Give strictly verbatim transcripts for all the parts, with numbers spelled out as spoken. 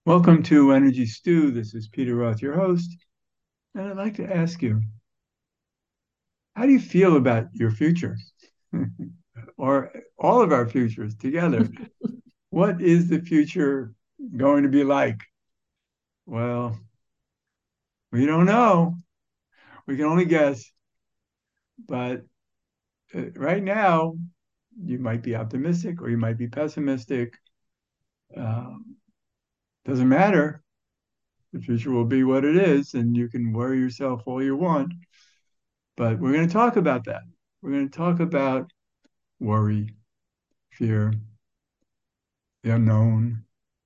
Welcome to Energy Stew. This is Peter Roth, your host, and I'd like to ask you, how do you feel about your future or all of our futures together? What is the future going to be like? Well, we don't know. We can only guess. But uh, right now, you might be optimistic or you might be pessimistic. Um, doesn't matter. The future will be what it is, and you can worry yourself all you want. But we're going to talk about that. We're going to talk about worry, fear, the unknown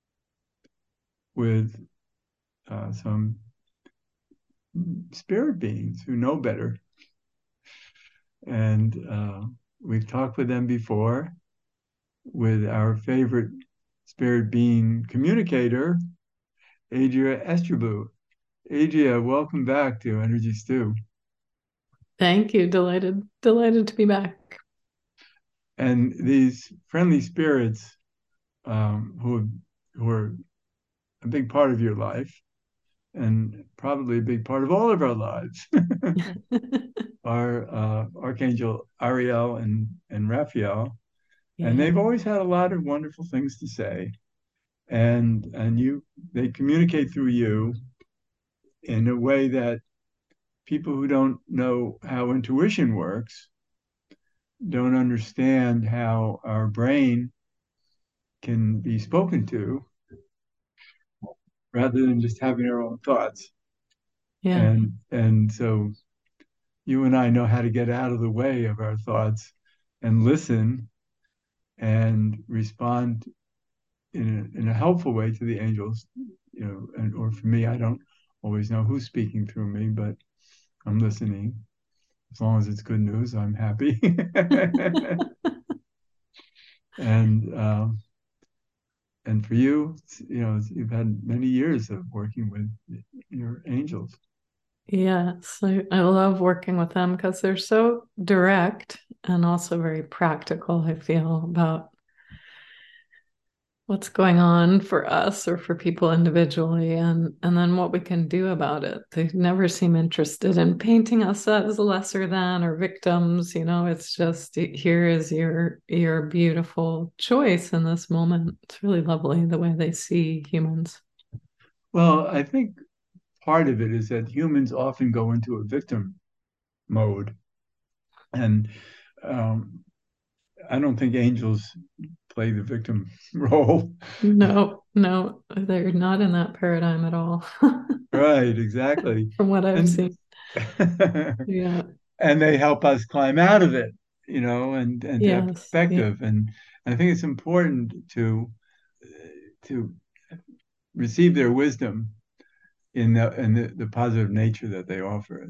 with uh, some spirit beings who know better. And uh, we've talked with them before with our favorite spirit being communicator, Adria Estrabu. Adria, welcome back to Energy Stew. Thank you. Delighted, delighted to be back. And these friendly spirits um, who, who are a big part of your life and probably a big part of all of our lives are uh, Archangel Ariel and, and Raphael. And Yeah. they've always had a lot of wonderful things to say. And and you they communicate through you in a way that people who don't know how intuition works don't understand how our brain can be spoken to rather than just having our own thoughts. Yeah. And and so you and I know how to get out of the way of our thoughts and listen and respond in a, in a helpful way to the angels, you know, and or for me, I don't always know who's speaking through me, but I'm listening. As long as it's good news, I'm happy. and um, and for you, you know, you've had many years of working with your angels. Yes. I, I love working with them because they're so direct and also very practical, I feel, about what's going on for us or for people individually and and then what we can do about it. They never seem interested in painting us as lesser than or victims, you know, it's just here is your your beautiful choice in this moment. It's really lovely the way they see humans. Well, I think part of it is that humans often go into a victim mode, and um, I don't think angels play the victim role. No, no, they're not in that paradigm at all, Right, exactly. from what I've And seen. Yeah, and they help us climb out of it, you know, and and to have yes, yeah, perspective. And I think it's important to to receive their wisdom in the in the, the positive nature that they offer.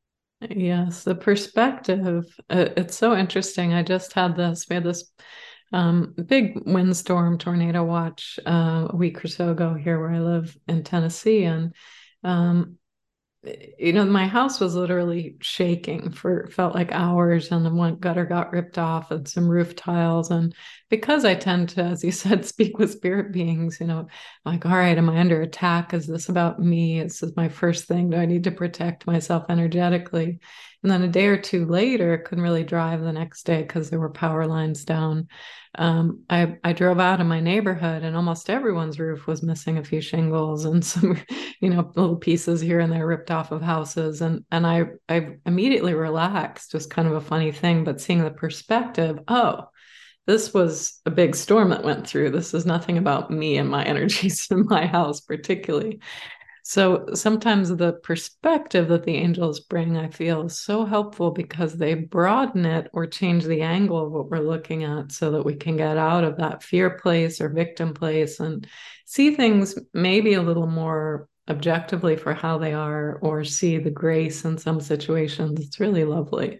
yes. The perspective, uh, it's so interesting. I just had this, we had this um, big windstorm tornado watch uh, a week or so ago here where I live in Tennessee, and um, you know, my house was literally shaking for felt like hours, and then one gutter got ripped off and some roof tiles. And because I tend to, as you said, speak with spirit beings, you know, like, all right, am I under attack? Is this about me? This is my first thing. Do I need to protect myself energetically? And then a day or two later, couldn't really drive the next day because there were power lines down. Um, I, I drove out of my neighborhood and almost everyone's roof was missing a few shingles and some you know, little pieces here and there ripped off of houses. And and I I immediately relaxed, was kind of a funny thing, but seeing the perspective, oh, this was a big storm that went through. This is nothing about me and my energies in my house, particularly. So sometimes the perspective that the angels bring, I feel, is so helpful because they broaden it or change the angle of what we're looking at so that we can get out of that fear place or victim place and see things maybe a little more objectively for how they are or see the grace in some situations. It's really lovely.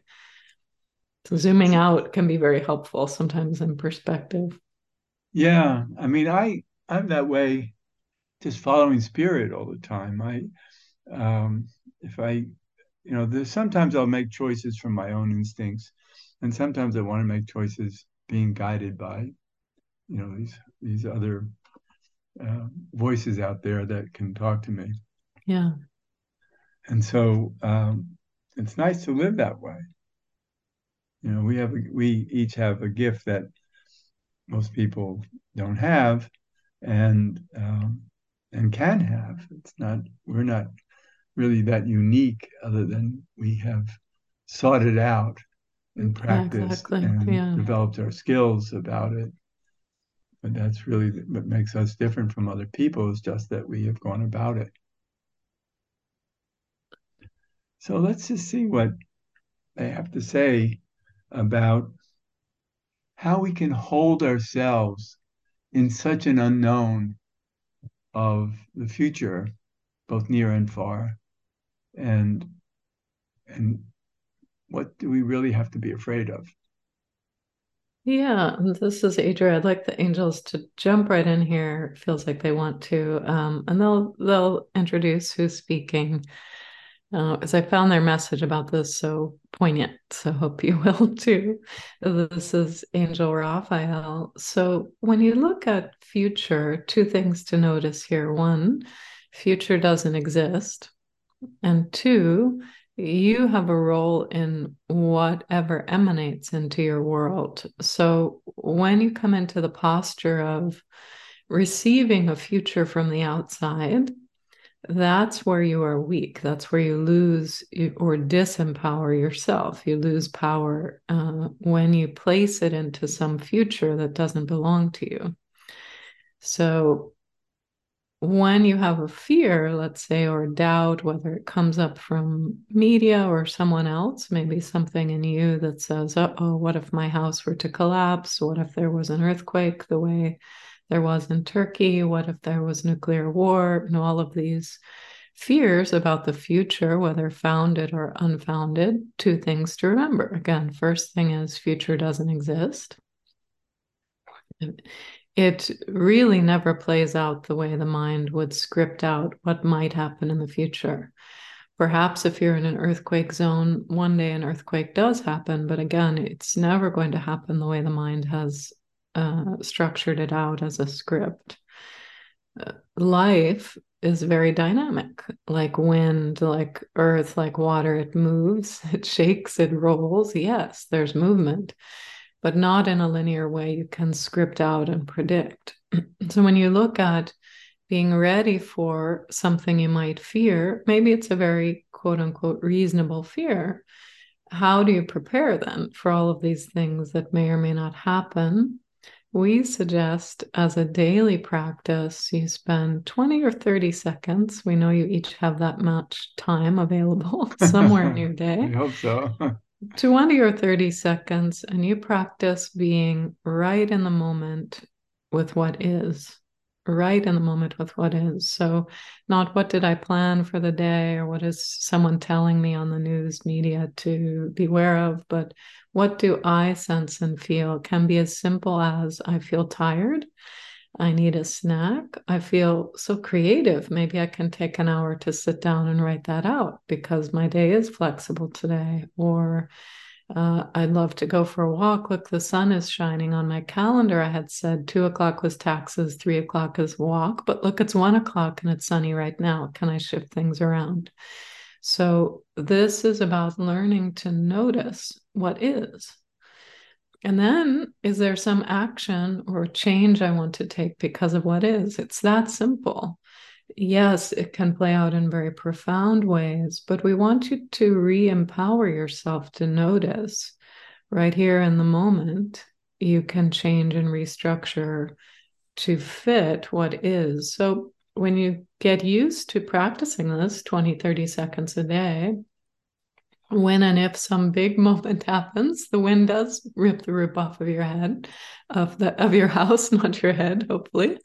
So zooming out can be very helpful sometimes in perspective. Yeah, I mean, I I'm that way, just following spirit all the time. I um, if I, you know, there's sometimes I'll make choices from my own instincts, and sometimes I want to make choices being guided by, you know, these these other uh, voices out there that can talk to me. Yeah. And so um, it's nice to live that way. You know, we have a, we each have a gift that most people don't have, and um, and can have. It's not we're not really that unique, other than we have sought it out and Yeah, practiced exactly. and Yeah. developed our skills about it. But that's really what makes us different from other people, is just that we have gone about it. So let's just see what they have to say about how we can hold ourselves in such an unknown of the future, both near and far, and and what do we really have to be afraid of? Yeah, and this is Adria. I'd like the angels to jump right in here. It feels like they want to, um, and they'll they'll introduce who's speaking. Uh, as I found their message about this so poignant, so hope you will too. This is Angel Raphael. So when you look at future, two things to notice here. One, future doesn't exist. And two, you have a role in whatever emanates into your world. So when you come into the posture of receiving a future from the outside, that's where you are weak. That's where you lose or disempower yourself. You lose power uh, when you place it into some future that doesn't belong to you. So when you have a fear, let's say, or doubt, whether it comes up from media or someone else, maybe something in you that says, uh-oh, what if my house were to collapse? What if there was an earthquake the way there was in Turkey? What if there was nuclear war? And all of these fears about the future, whether founded or unfounded, two things to remember. Again, first thing is future doesn't exist. It really never plays out the way the mind would script out what might happen in the future. Perhaps if you're in an earthquake zone, one day an earthquake does happen, but again, it's never going to happen the way the mind has uh, structured it out as a script. Uh, life is very dynamic, like wind, like earth, like water. It moves, it shakes, it rolls. Yes, there's movement, but not in a linear way you can script out and predict. So when you look at being ready for something you might fear, maybe it's a very quote unquote reasonable fear. How do you prepare then for all of these things that may or may not happen? We suggest as a daily practice, you spend twenty or thirty seconds. We know you each have that much time available somewhere in your I day. hope so. twenty or thirty seconds, and you practice being right in the moment with what is, right in the moment with what is. So, not what did I plan for the day or what is someone telling me on the news media to beware of, but what do I sense and feel? Can be as simple as I feel tired. I need a snack. I feel so creative. Maybe I can take an hour to sit down and write that out because my day is flexible today. Or uh, I'd love to go for a walk. Look, the sun is shining on my calendar. I had said two o'clock was taxes, three o'clock is walk, but look, it's one o'clock and it's sunny right now. Can I shift things around? So, this is about learning to notice what is. And then, is there some action or change I want to take because of what is? It's that simple. Yes, it can play out in very profound ways, but we want you to re empower yourself to notice right here in the moment. You can change and restructure to fit what is. So, when you get used to practicing this twenty, thirty seconds a day, when and if some big moment happens, the wind does rip the roof off of your head, of the of your house, not your head, hopefully.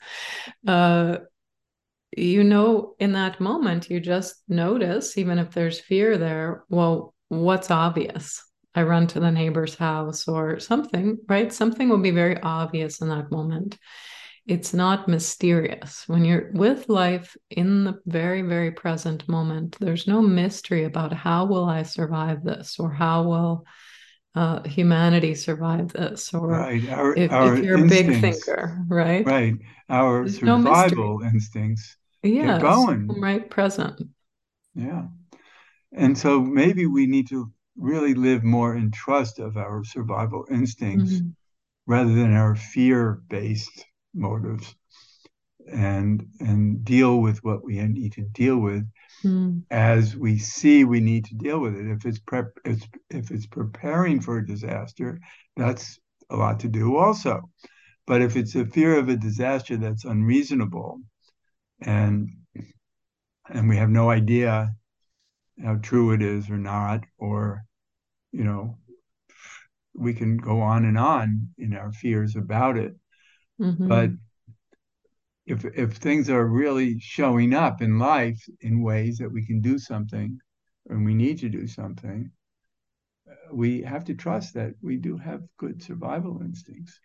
Uh, you know, in that moment, you just notice, even if there's fear there, well, what's obvious? I run to the neighbor's house or something, right? Something will be very obvious in that moment. It's not mysterious. When you're with life in the very, very present moment, there's no mystery about how will I survive this or how will uh, humanity survive this? Or Right. Our if, our if you're a big instincts, thinker, right? right. Our There's no mystery. survival instincts kept Yes, going. right present. Yeah. And so maybe we need to really live more in trust of our survival instincts Mm-hmm. rather than our fear-based motives, and and deal with what we need to deal with Mm-hmm. as we see we need to deal with it. If it's prep, it's, if it's preparing for a disaster, that's a lot to do also. But if it's a fear of a disaster that's unreasonable, and and we have no idea how true it is or not, or you know, we can go on and on in our fears about it. But Mm-hmm. if if things are really showing up in life in ways that we can do something and we need to do something, we have to trust that we do have good survival instincts.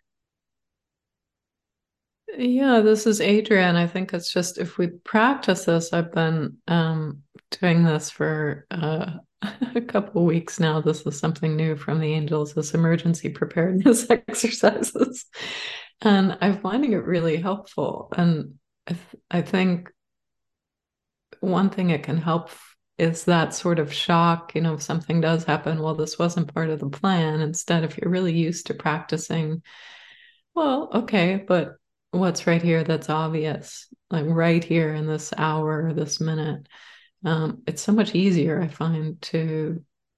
Yeah, this is Adrienne. I think it's just if we practice this, I've been um, doing this for uh, a couple of weeks now. This is something new from the angels, this emergency preparedness exercises. And I'm finding it really helpful. And I, th- I think one thing it can help is that sort of shock, you know, if something does happen, well, this wasn't part of the plan. Instead, if you're really used to practicing, well, okay, but what's right here that's obvious, like right here in this hour or this minute, um, it's so much easier, I find, to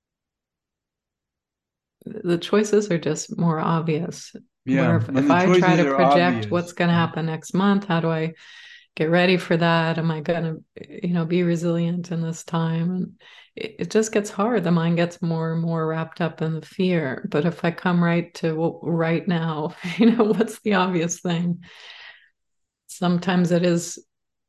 the choices are just more obvious. Yeah, Where if, when if the I try choices to are project obvious, what's going to right? happen next month, how do I get ready for that? Am I going to, you know, be resilient in this time? And it, it just gets hard. The mind gets more and more wrapped up in the fear. But if I come right to, well, right now, you know, what's the obvious thing? Sometimes it is,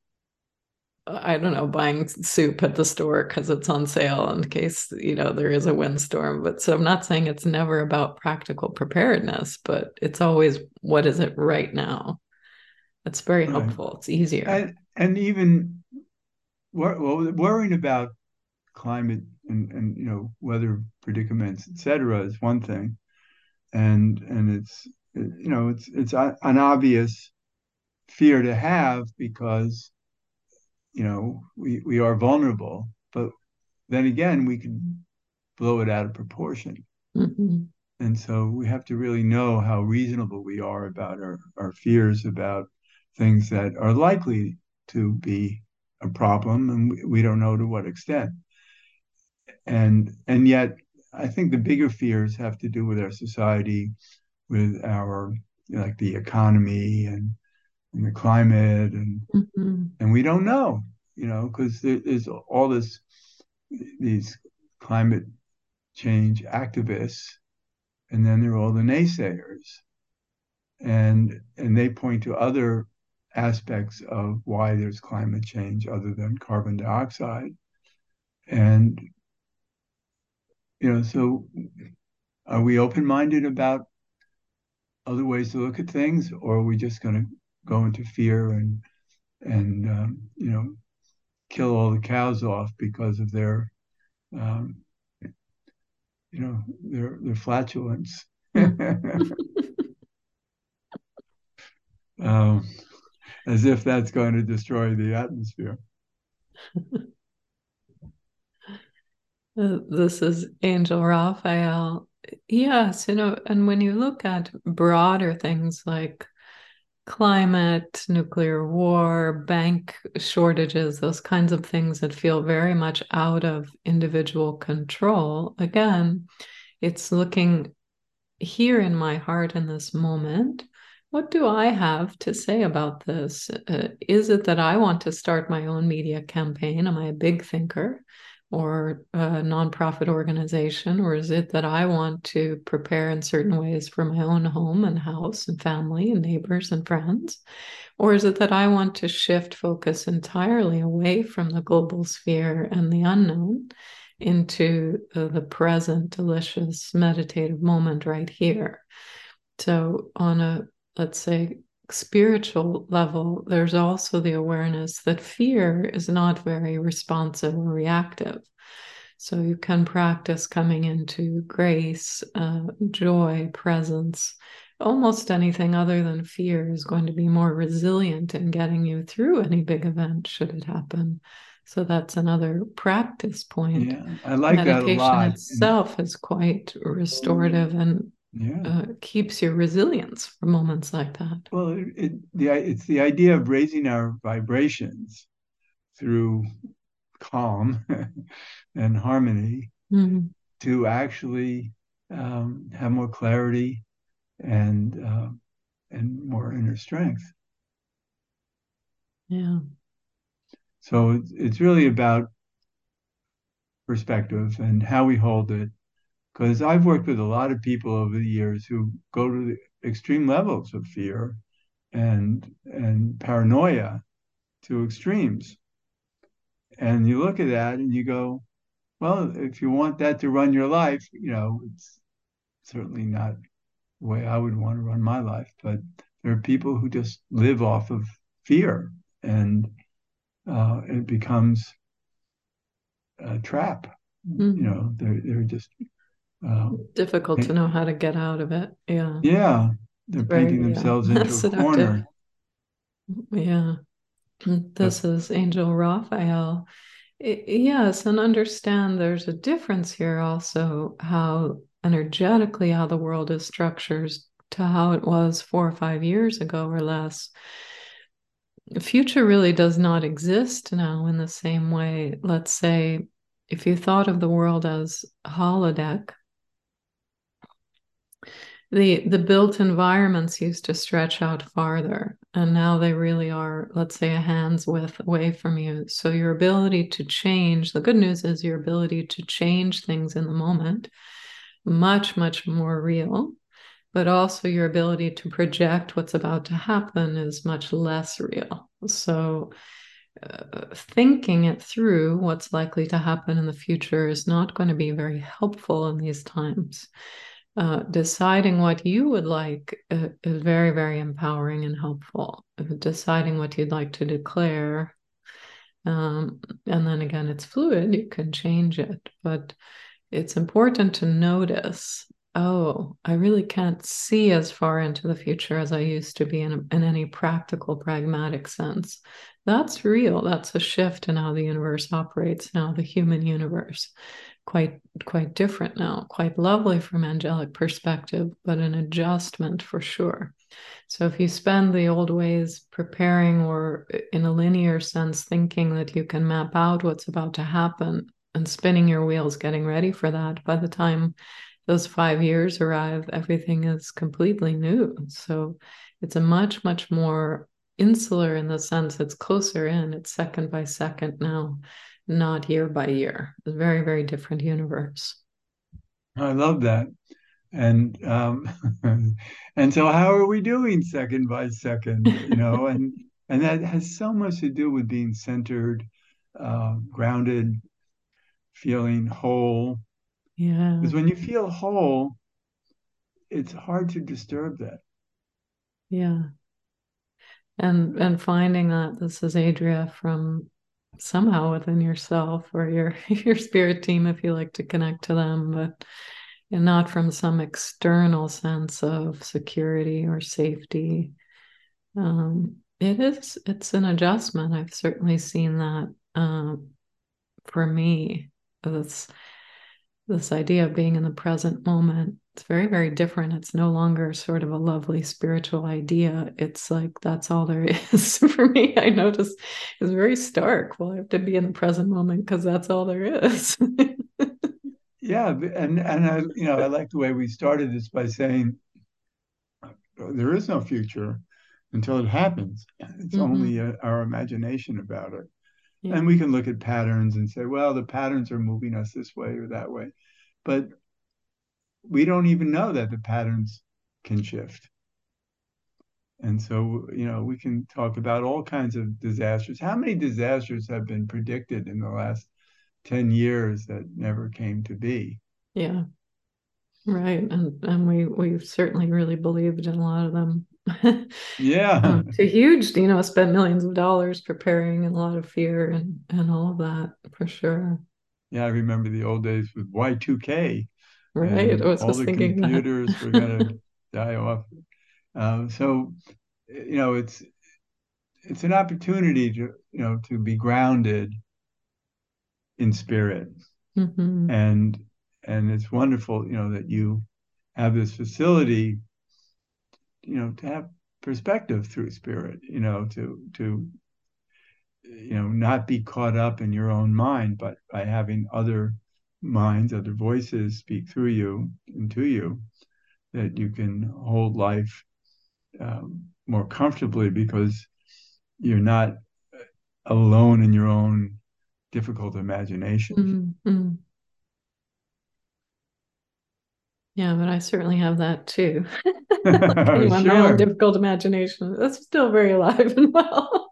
I don't know, buying soup at the store because it's on sale in case, you know, there is a windstorm. But so I'm not saying it's never about practical preparedness, but it's always what is it right now? It's very Right. helpful. It's easier. And and even wor- well, worrying about climate and, and you know, weather predicaments, et cetera, is one thing, and and it's, you know, it's it's an obvious fear to have because, you know, we we are vulnerable, but then again we can blow it out of proportion. Mhm. And so we have to really know how reasonable we are about our, our fears about things that are likely to be a problem, and we, we don't know to what extent. And and yet, I think the bigger fears have to do with our society, with our, you know, like the economy and, and the climate, and Mhm. and we don't know, you know, because there, there's all this, these climate change activists, and then there are all the naysayers, and and they point to other aspects of why there's climate change other than carbon dioxide. And you know, so are we open-minded about other ways to look at things, or are we just going to go into fear and and um, you know, kill all the cows off because of their um, you know, their their flatulence? Mhm. um, as if that's going to destroy the atmosphere. Uh, This is Angel Raphael. Yes, you know, and when you look at broader things like climate, nuclear war, bank shortages, those kinds of things that feel very much out of individual control, again, it's looking here in my heart in this moment. What do I have to say about this? Uh, is it that I want to start my own media campaign? Am I a big thinker or a nonprofit organization? Or is it that I want to prepare in certain ways for my own home and house and family and neighbors and friends? Or is it that I want to shift focus entirely away from the global sphere and the unknown into uh, the present, delicious, meditative moment right here? So, on a, let's say, spiritual level, there's also the awareness that fear is not very responsive or reactive. So you can practice coming into grace, uh, joy, presence. Almost anything other than fear is going to be more resilient in getting you through any big event should it happen. So that's another practice point. Yeah, I like that a Medication lot. And itself is quite restorative and yeah, uh, keeps your resilience for moments like that. well, it, it the it's the idea of raising our vibrations through calm and harmony Mm, to actually um, have more clarity and uh, and more inner strength. yeah. So it's, it's really about perspective and how we hold it. Because I've worked with a lot of people over the years who go to the extreme levels of fear and and paranoia to extremes. And you look at that and you go, well, if you want that to run your life, you know, it's certainly not the way I would want to run my life. But there are people who just live off of fear, and uh, it becomes a trap. You Mm. know, they're they're just uh, Difficult to know how to get out of it. Yeah. yeah, they're It's painting very themselves yeah, into a seductive. corner. Yeah. But This is Angel Raphael. I- yes, and understand there's a difference here also how energetically how the world is structured to how it was four or five years ago or less. The future really does not exist now in the same way. Let's say if you thought of the world as a holodeck, the the built environments used to stretch out farther, and now they really are, let's say, a hand's width away from you. So your ability to change, the good news is your ability to change things in the moment, much, much more real. But also your ability to project what's about to happen is much less real. So uh, thinking it through, what's likely to happen in the future, is not going to be very helpful in these times. Uh, deciding what you would like uh, is very, very empowering and helpful. Uh, Deciding what you'd like to declare. Um, and then again, it's fluid, you can change it, but it's important to notice, oh, I really can't see as far into the future as I used to be in, a, in any practical, pragmatic sense. That's real. That's a shift in how the universe operates now, the human universe. Quite, quite different now, quite lovely from angelic perspective, but an adjustment for sure. So if you spend the old ways preparing or in a linear sense thinking that you can map out what's about to happen and spinning your wheels getting ready for that, by the time those five years arrive, everything is completely new. So it's a much, much more insular in the sense it's closer in, it's second by second now, not year by year. It's a very, very different universe. I love that. And um, and so how are we doing second by second? You know, and and that has so much to do with being centered, uh, grounded, feeling whole. Yeah, Because when you feel whole, it's hard to disturb that. yeah. and and finding that this is Adria from somehow within yourself or your your spirit team if you like to connect to them, but and not from some external sense of security or safety. Um, it is it's an adjustment. I've certainly seen that um, for me. This this idea of being in the present moment, it's very, very different. It's no longer sort of a lovely spiritual idea. It's like that's all there is for me. I notice it's very stark. Well, I have to be in the present moment because that's all there is. Yeah, and and I, you know, I like the way we started this by saying there is no future until it happens. It's only Hmm. uh, our imagination about it. Yeah. And we can look at patterns and say, well, the patterns are moving us this way or that way. But we don't even know that the patterns can shift. And so, you know, we can talk about all kinds of disasters. How many disasters have been predicted in the last ten years that never came to be? Yeah. Right. And and we we've certainly really believed in a lot of them. Yeah. Um, to huge, you know, spent millions of dollars preparing and a lot of fear and and all of that for sure. Yeah, I remember the old days with Y two K, Right. I and was all just the thinking that. computers were going to die off. Um, so, you know, it's it's an opportunity to, you know, to be grounded in spirit, Hmm. and and it's wonderful, you know, that you have this facility, you know, to have perspective through spirit, you know, to to you know, not be caught up in your own mind, but by having other minds, other voices speak through you and to you, that you can hold life um, more comfortably because you're not alone in your own difficult imagination. Hmm. Yeah, but I certainly have that too. Okay, on my own Sure. difficult imagination. That's still very alive and well.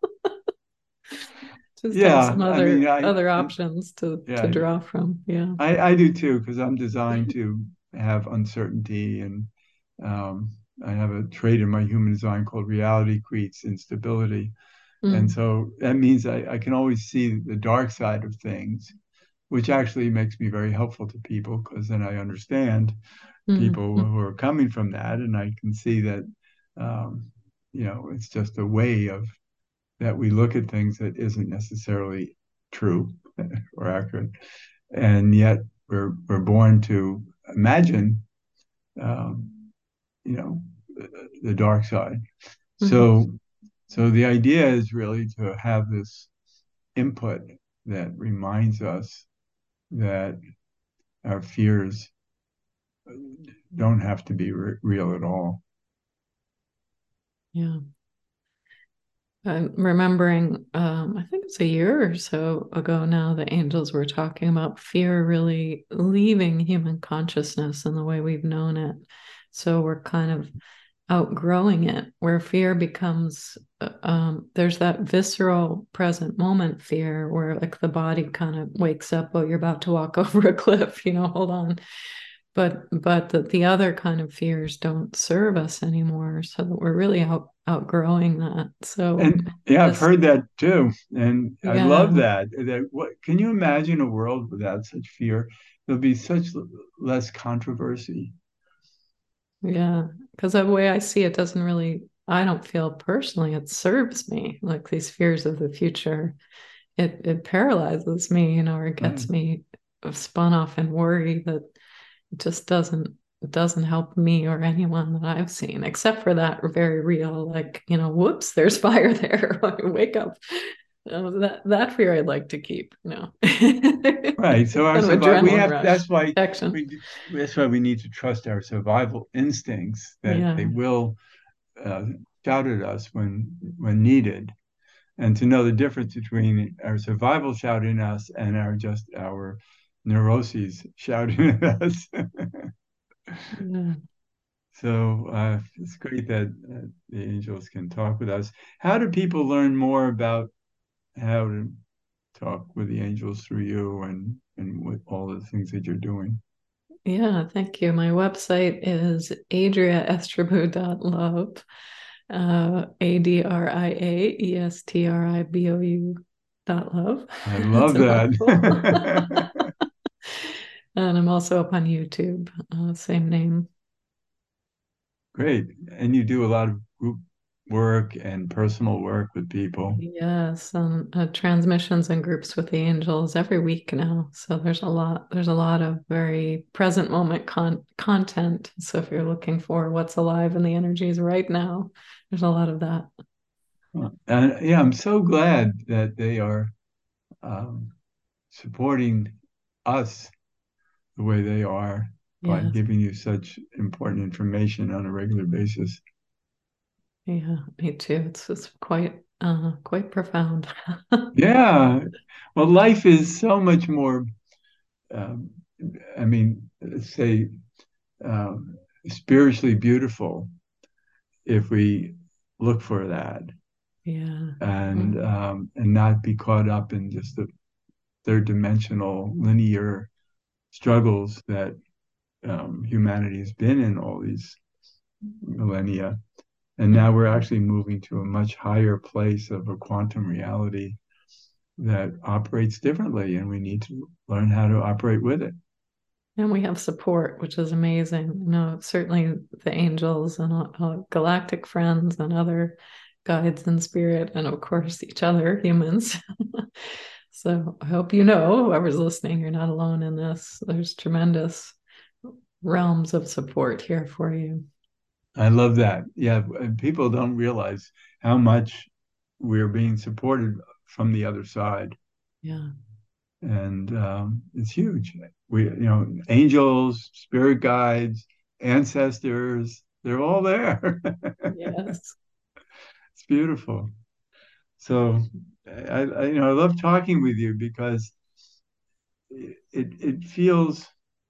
Just have Yeah. some I mean, other I, other and options to to yeah, draw from. Yeah. I, I do too, because I'm designed to have uncertainty, and um, I have a trait in my human design called reality creates instability. And Mm, so that means I, I can always see the dark side of things, which actually makes me very helpful to people because then I understand mm, people mm, who are coming from that, and I can see that, um, you know, it's just a way of that we look at things that isn't necessarily true or accurate, and yet we're we're born to imagine, um, you know, the, the dark side. mhm. So so the idea is really to have this input that reminds us that our fears don't have to be re- real at all. Yeah. I'm remembering, um, I think it's a year or so ago now, the angels were talking about fear really leaving human consciousness and the way we've known it. So we're kind of outgrowing it, where fear becomes, uh, um, there's that visceral present moment fear where like the body kind of wakes up, oh, you're about to walk over a cliff, you know, hold on. But but that the other kind of fears don't serve us anymore, so that we're really out outgrowing that. So And yeah, I've this, heard that too, and I love yeah, that. That what can you imagine a world without such fear? There'll be such l- less controversy. yeah, because the way I see it doesn't really, I don't feel personally it serves me. Like these fears of the future, it it paralyzes me, you know, or it Right. gets me spun off in worry that it just doesn't it doesn't help me or anyone that I've seen, except for that very real, like, you know, whoops, there's fire there. Like, wake up. Uh, that that fear I'd like to keep, you know. Right. So our Kind of survival, we adrenaline have, rush. that's why Action. we, that's why we need to trust our survival instincts that they Yeah. will uh, shout at us when, when needed, and to know the difference between our survival shouting at us and our just our neuroses shouting at us. Yeah. So uh, it's great that uh, the angels can talk with us. How do people learn more about how to talk with the angels through you and and with all the things that you're doing? Yeah, thank you. My website is adria estribou dot love. Uh, A D R I A E S T R I B O U dot love. I It's love a mouthful. that. And I'm also up on YouTube, uh, same name. Great. And you do a lot of group work and personal work with people. Yes, um, uh, transmissions and groups with the angels every week now. So there's a lot, there's a lot of very present moment con content. So if you're looking for what's alive in the energies right now, there's a lot of that. And yeah, I'm so glad that they are um, supporting us the way they are by Yes, giving you such important information on a regular basis. yeah, me too. It's it's quite uh quite profound. Yeah. Well, life is so much more, um, I mean, let's say, um, spiritually beautiful if we look for that, Yeah. and Mm. um, and not be caught up in just the third dimensional linear struggles that um, humanity has been in all these millennia. And now we're actually moving to a much higher place of a quantum reality that operates differently, and we need to learn how to operate with it. And we have support, which is amazing. You know, certainly the angels and uh, galactic friends and other guides in spirit, and of course, each other, humans. So I hope you know, whoever's listening, you're not alone in this. There's tremendous realms of support here for you. I love that. Yeah, people don't realize how much we're being supported from the other side, Yeah. and um, it's huge. We, you know, angels, spirit guides, ancestors, they're all there. Yes. It's beautiful. So, I, I, you know, I love talking with you because it it feels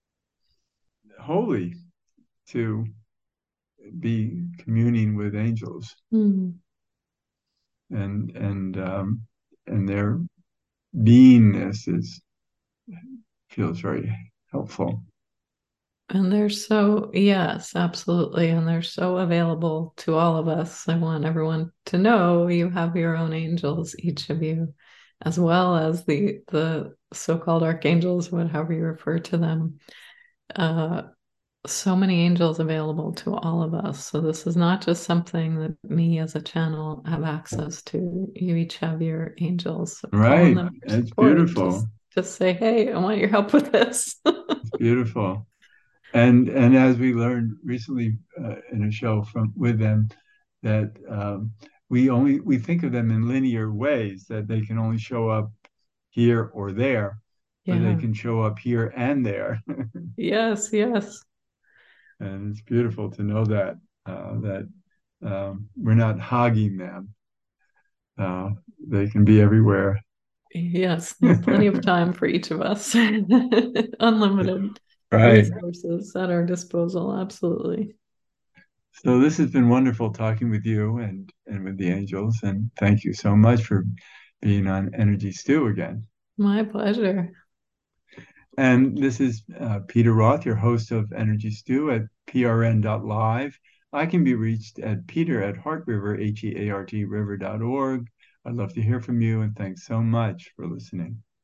holy to be communing with angels Mm. and and um, and their beingness is feels very helpful. And they're so, yes, absolutely. And they're so available to all of us. I want everyone to know you have your own angels, each of you, as well as the the so-called archangels, whatever you refer to them. Uh, so many angels available to all of us. So this is not just something that me as a channel have access to. You each have your angels. So call on Right. them for It's support. Just beautiful. just say, hey, I want your help with this. It's beautiful. And and as we learned recently uh, in a show from with them, that um, we only we think of them in linear ways, that they can only show up here or there, but they Yeah. can show up here and there. Yes, yes. And it's beautiful to know that uh, that um, we're not hogging them. Uh, they can be everywhere. Yes, there's plenty of time for each of us. Unlimited Right. resources at our disposal. Absolutely. So this has been wonderful talking with you and and with the angels, and thank you so much for being on Energy Stew again. My pleasure. And this is uh, Peter Roth, your host of Energy Stew at P R N dot live. I can be reached at peter at heart river, H E A R T river dot org. I'd love to hear from you, and thanks so much for listening.